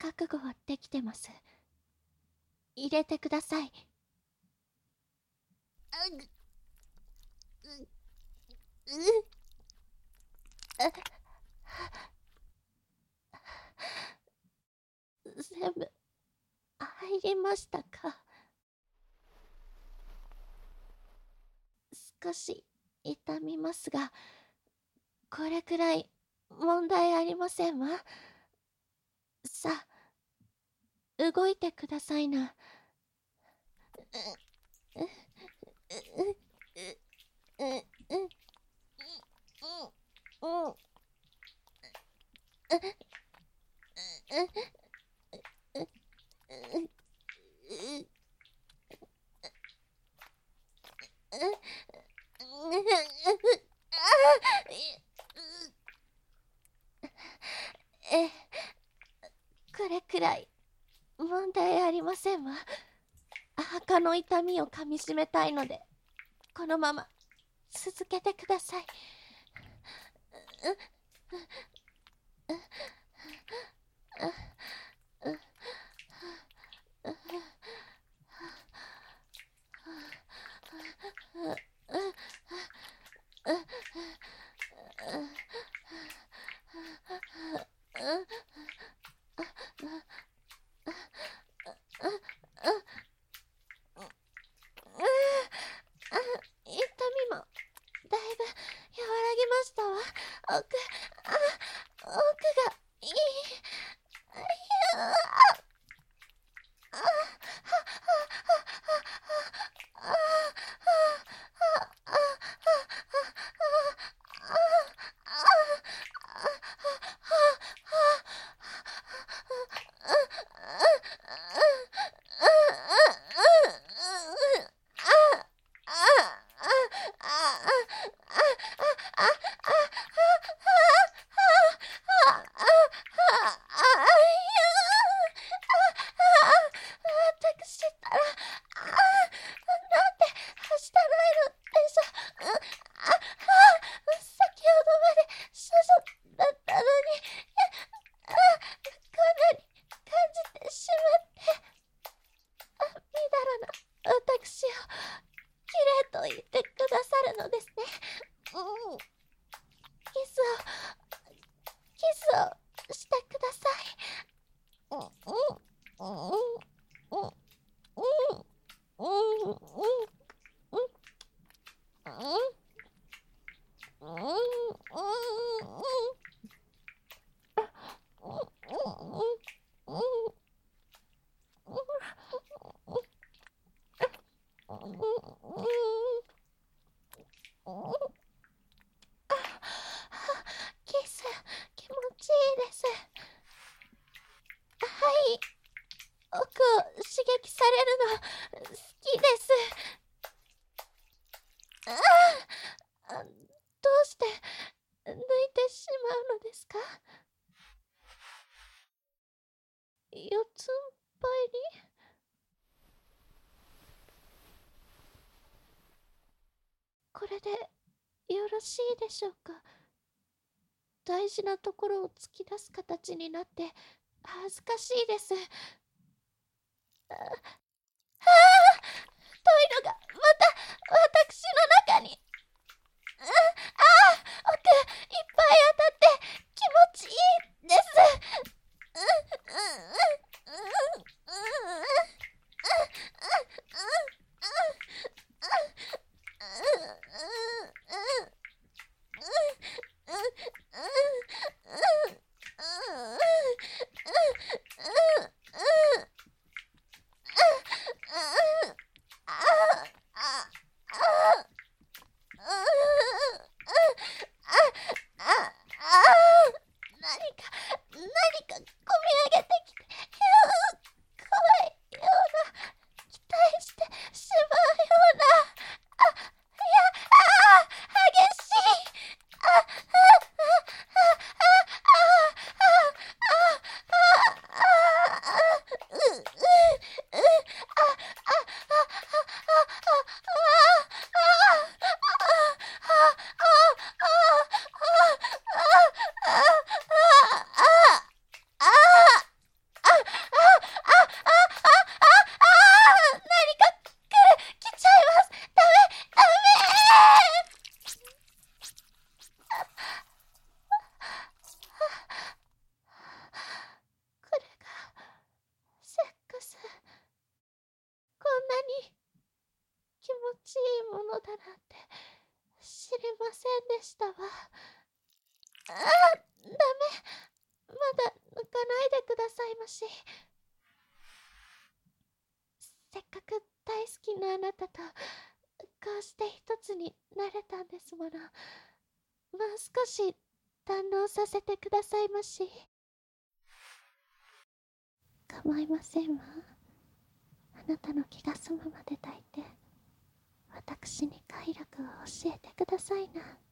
覚悟はできてます。入れてください。全部入りましたか？少し痛みますが、これくらい問題ありませんわ。さあ、動いてくださいな。これくらい問題ありませんわ。墓の痛みをかみしめたいので、このまま続けてください。痛みもだいぶ和らぎましたわ。奥がいい。私ったら、なんではしたないのでしょう。先ほどまで処女だったのに、こんなに感じてしまって、みだらな私をきれいと言ってくださるのですね。キスをしてください。キス、気持ちいいです。はい、奥を刺激されるの好きです。どうして抜いてしまうのですか？四つん這いに。これでよろしいでしょうか？大事なところを突き出す形になって恥ずかしいです。というのがまた私の中に。奥いっぱい当たって気持ちいいです。何かこみ上げてきて、怖いような、期待してしまうような、激しい。 ものだなんて知りませんでしたわ。ダメ。まだ抜かないでくださいまし。せっかく大好きなあなたとこうして一つになれたんですもの。もう少し堪能させてくださいまし。構いませんわ。あなたの気が済むまで抱いて私に快楽を教えてくださいな。